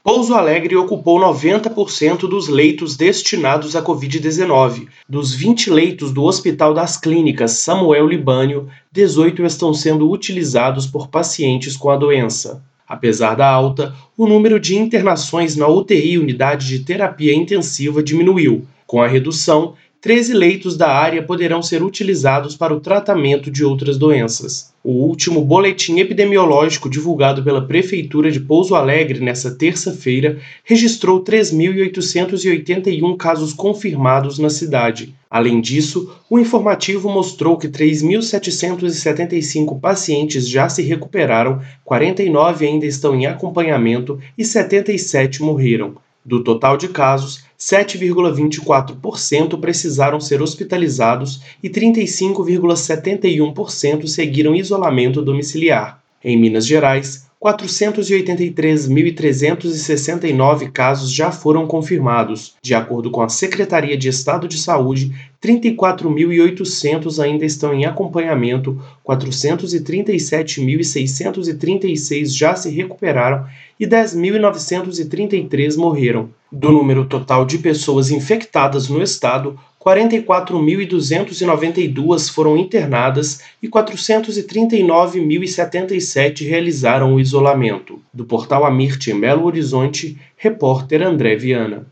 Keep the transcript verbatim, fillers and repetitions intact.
Pouso Alegre ocupou noventa por cento dos leitos destinados à covid dezenove. Dos vinte leitos do Hospital das Clínicas Samuel Libânio, dezoito estão sendo utilizados por pacientes com a doença. Apesar da alta, o número de internações na U T I, unidade de terapia intensiva, diminuiu. Com a redução, treze leitos da área poderão ser utilizados para o tratamento de outras doenças. O último boletim epidemiológico divulgado pela Prefeitura de Pouso Alegre nesta terça-feira registrou três mil oitocentos e oitenta e um casos confirmados na cidade. Além disso, o informativo mostrou que três mil setecentos e setenta e cinco pacientes já se recuperaram, quarenta e nove ainda estão em acompanhamento e setenta e sete morreram. Do total de casos, sete vírgula vinte e quatro por cento precisaram ser hospitalizados e trinta e cinco vírgula setenta e um por cento seguiram isolamento domiciliar. Em Minas Gerais, quatrocentos e oitenta e três mil trezentos e sessenta e nove casos já foram confirmados. De acordo com a Secretaria de Estado de Saúde, trinta e quatro mil e oitocentos ainda estão em acompanhamento, quatrocentos e trinta e sete mil seiscentos e trinta e seis já se recuperaram e dez mil novecentos e trinta e três morreram. Do número total de pessoas infectadas no estado, quarenta e quatro mil duzentos e noventa e dois foram internadas e quatrocentos e trinta e nove mil e setenta e sete realizaram o isolamento. Do portal Amirte em Belo Horizonte, repórter André Viana.